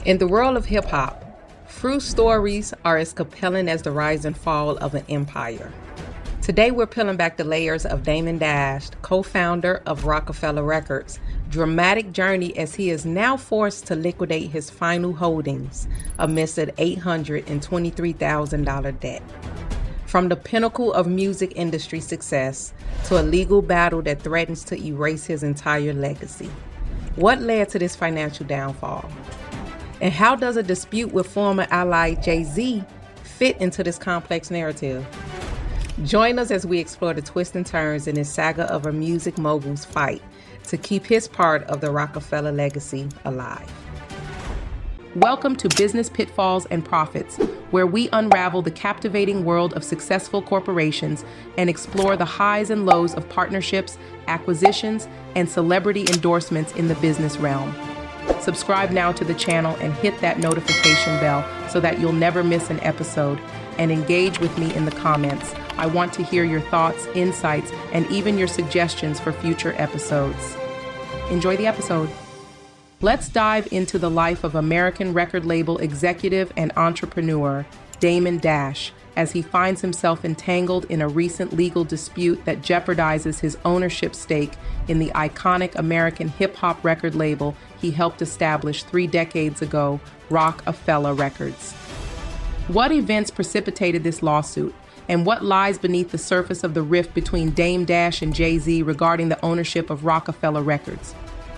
In the world of hip-hop, true stories are as compelling as the rise and fall of an empire. Today we're peeling back the layers of Damon Dash, co-founder of Roc-A-Fella Records' dramatic journey as he is now forced to liquidate his final holdings amidst an $823,000 debt. From the pinnacle of music industry success to a legal battle that threatens to erase his entire legacy. What led to this financial downfall? And how does a dispute with former ally Jay-Z fit into this complex narrative? Join us as we explore the twists and turns in this saga of a music mogul's fight to keep his part of the Roc-A-Fella legacy alive. Welcome to Business Pitfalls and Profits, where we unravel the captivating world of successful corporations and explore the highs and lows of partnerships, acquisitions, and celebrity endorsements in the business realm. Subscribe now to the channel and hit that notification bell so that you'll never miss an episode, and engage with me in the comments. I want to hear your thoughts, insights, and even your suggestions for future episodes. Enjoy the episode. Let's dive into the life of American record label executive and entrepreneur Damon Dash as he finds himself entangled in a recent legal dispute that jeopardizes his ownership stake in the iconic American hip-hop record label he helped establish 3 decades ago, Roc-A-Fella Records. What events precipitated this lawsuit, and what lies beneath the surface of the rift between Dame Dash and Jay-Z regarding the ownership of Roc-A-Fella Records?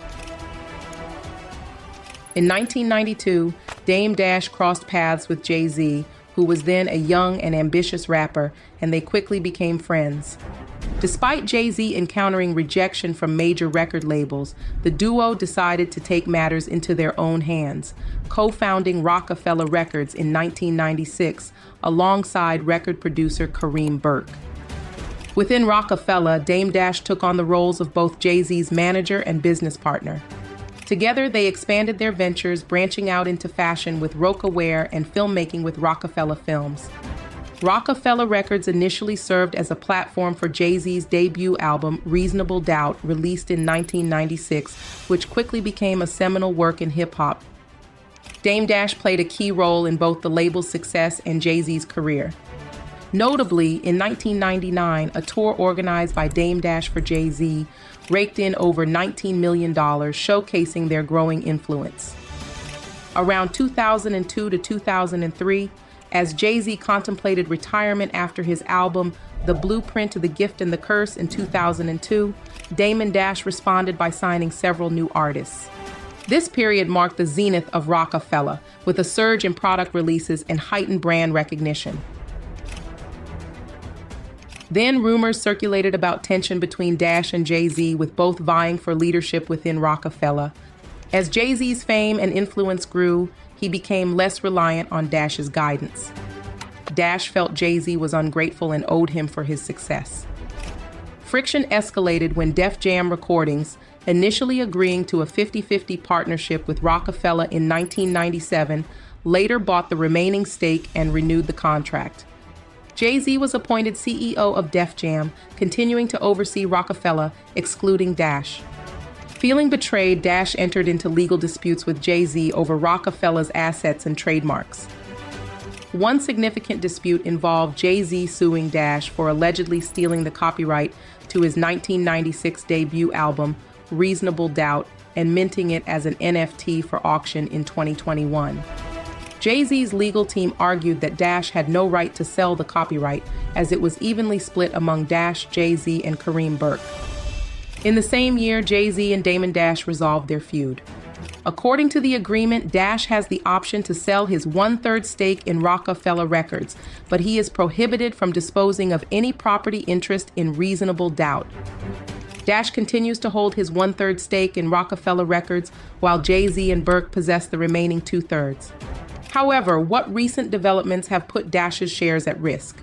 In 1992, Dame Dash crossed paths with Jay-Z, who was then a young and ambitious rapper, and they quickly became friends. Despite Jay-Z encountering rejection from major record labels, the duo decided to take matters into their own hands, co-founding Roc-A-Fella Records in 1996 alongside record producer Kareem Burke. Within Roc-A-Fella, Dame Dash took on the roles of both Jay-Z's manager and business partner. Together, they expanded their ventures, branching out into fashion with Rocawear and filmmaking with Roc-A-Fella Films. Roc-A-Fella Records initially served as a platform for Jay-Z's debut album, Reasonable Doubt, released in 1996, which quickly became a seminal work in hip-hop. Dame Dash played a key role in both the label's success and Jay-Z's career. Notably, in 1999, a tour organized by Dame Dash for Jay-Z raked in over $19 million, showcasing their growing influence. Around 2002 to 2003, as Jay-Z contemplated retirement after his album The Blueprint, The Gift and the Curse in 2002, Damon Dash responded by signing several new artists. This period marked the zenith of Roc-A-Fella, with a surge in product releases and heightened brand recognition. Then rumors circulated about tension between Dash and Jay-Z, with both vying for leadership within Roc-A-Fella. As Jay-Z's fame and influence grew, he became less reliant on Dash's guidance. Dash felt Jay-Z was ungrateful and owed him for his success. Friction escalated when Def Jam Recordings, initially agreeing to a 50-50 partnership with Roc-A-Fella in 1997, later bought the remaining stake and renewed the contract. Jay-Z was appointed CEO of Def Jam, continuing to oversee Roc-A-Fella, excluding Dash. Feeling betrayed, Dash entered into legal disputes with Jay-Z over Roc-A-Fella's assets and trademarks. One significant dispute involved Jay-Z suing Dash for allegedly stealing the copyright to his 1996 debut album, Reasonable Doubt, and minting it as an NFT for auction in 2021. Jay-Z's legal team argued that Dash had no right to sell the copyright, as it was evenly split among Dash, Jay-Z, and Kareem Burke. In the same year, Jay-Z and Damon Dash resolved their feud. According to the agreement, Dash has the option to sell his 1/3 stake in Roc-A-Fella Records, but he is prohibited from disposing of any property interest in Reasonable Doubt. Dash continues to hold his 1/3 stake in Roc-A-Fella Records, while Jay-Z and Burke possess the remaining 2/3. However, what recent developments have put Dash's shares at risk?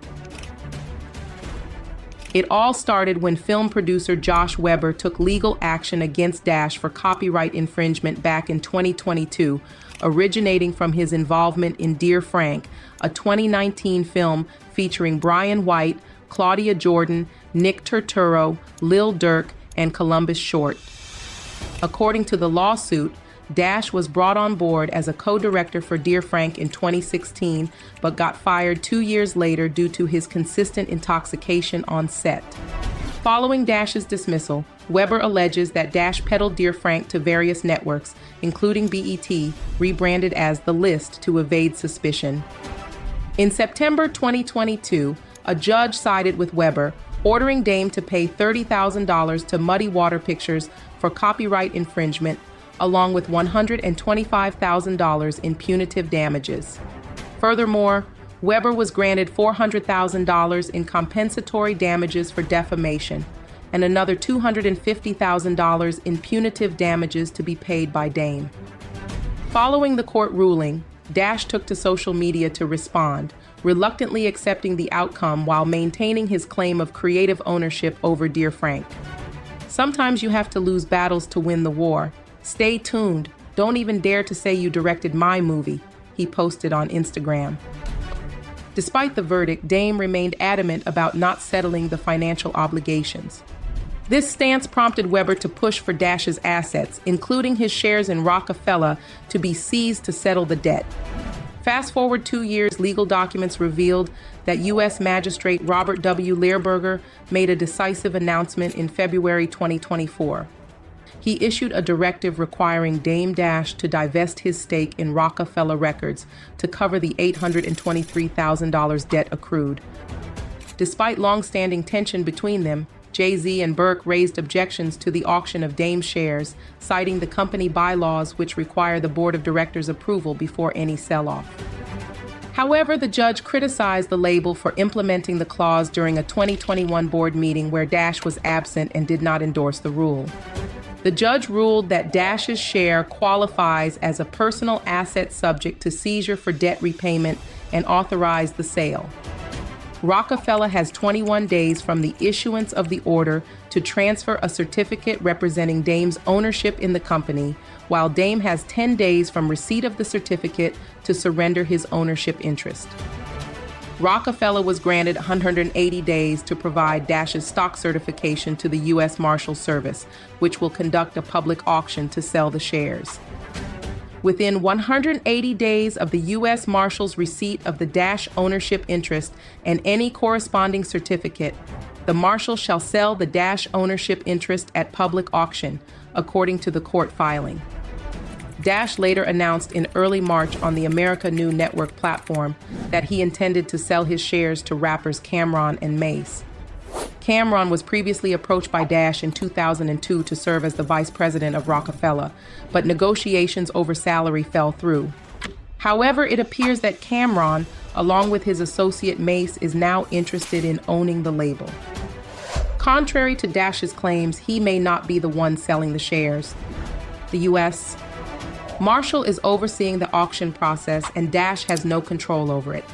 It all started when film producer Josh Weber took legal action against Dash for copyright infringement back in 2022, originating from his involvement in Dear Frank, a 2019 film featuring Brian White, Claudia Jordan, Nick Turturro, Lil Durk, and Columbus Short. According to the lawsuit, Dash was brought on board as a co-director for Dear Frank in 2016, but got fired 2 years later due to his consistent intoxication on set. Following Dash's dismissal, Weber alleges that Dash peddled Dear Frank to various networks, including BET, rebranded as The List to evade suspicion. In September 2022, a judge sided with Weber, ordering Dame to pay $30,000 to Muddy Water Pictures for copyright infringement, along with $125,000 in punitive damages. Furthermore, Weber was granted $400,000 in compensatory damages for defamation, and another $250,000 in punitive damages to be paid by Dame. Following the court ruling, Dash took to social media to respond, reluctantly accepting the outcome while maintaining his claim of creative ownership over Dear Frank. Sometimes you have to lose battles to win the war. Stay tuned. Don't even dare to say you directed my movie, he posted on Instagram. Despite the verdict, Dame remained adamant about not settling the financial obligations. This stance prompted Weber to push for Dash's assets, including his shares in Rockefeller, to be seized to settle the debt. Fast forward 2 years, legal documents revealed that U.S. Magistrate Robert W. Lehrberger made a decisive announcement in February 2024. He issued a directive requiring Dame Dash to divest his stake in Rockefeller Records to cover the $823,000 debt accrued. Despite long-standing tension between them, Jay-Z and Burke raised objections to the auction of Dame shares, citing the company bylaws which require the board of directors' approval before any sell-off. However, the judge criticized the label for implementing the clause during a 2021 board meeting where Dash was absent and did not endorse the rule. The judge ruled that Dash's share qualifies as a personal asset subject to seizure for debt repayment and authorized the sale. Rockefeller has 21 days from the issuance of the order to transfer a certificate representing Dame's ownership in the company, while Dame has 10 days from receipt of the certificate to surrender his ownership interest. Rockefeller was granted 180 days to provide Dash's stock certification to the U.S. Marshals Service, which will conduct a public auction to sell the shares. Within 180 days of the U.S. Marshals' receipt of the Dash ownership interest and any corresponding certificate, the Marshal shall sell the Dash ownership interest at public auction, according to the court filing. Dash later announced in early March on the America New Network platform that he intended to sell his shares to rappers Cam'ron and Mase. Cam'ron was previously approached by Dash in 2002 to serve as the vice president of Rockefeller, but negotiations over salary fell through. However, it appears that Cam'ron, along with his associate Mase, is now interested in owning the label. Contrary to Dash's claims, he may not be the one selling the shares. The U.S. Marshal is overseeing the auction process, and Dash has no control over it.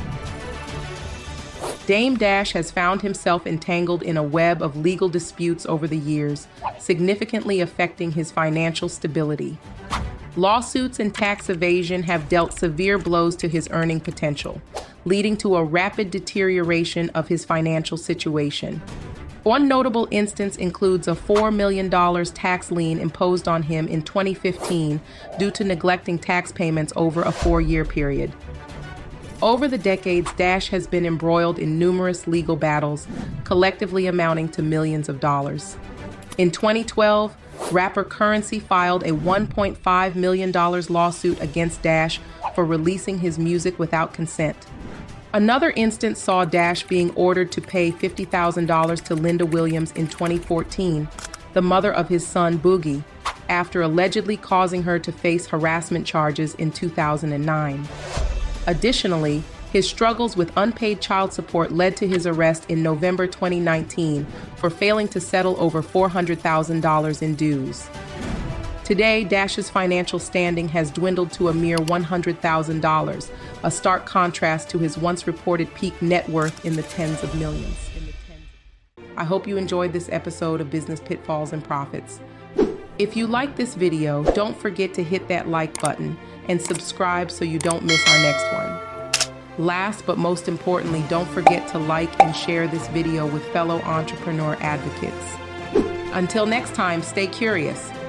Dame Dash has found himself entangled in a web of legal disputes over the years, significantly affecting his financial stability. Lawsuits and tax evasion have dealt severe blows to his earning potential, leading to a rapid deterioration of his financial situation. One notable instance includes a $4 million tax lien imposed on him in 2015 due to neglecting tax payments over a 4-year period. Over the decades, Dash has been embroiled in numerous legal battles, collectively amounting to millions of dollars. In 2012, rapper Currency filed a $1.5 million lawsuit against Dash for releasing his music without consent. Another instance saw Dash being ordered to pay $50,000 to Linda Williams in 2014, the mother of his son Boogie, after allegedly causing her to face harassment charges in 2009. Additionally, his struggles with unpaid child support led to his arrest in November 2019 for failing to settle over $400,000 in dues. Today, Dash's financial standing has dwindled to a mere $100,000, a stark contrast to his once reported peak net worth in the tens of millions. I hope you enjoyed this episode of Business Pitfalls and Profits. If you like this video, don't forget to hit that like button and subscribe so you don't miss our next one. Last but most importantly, don't forget to like and share this video with fellow entrepreneur advocates. Until next time, stay curious.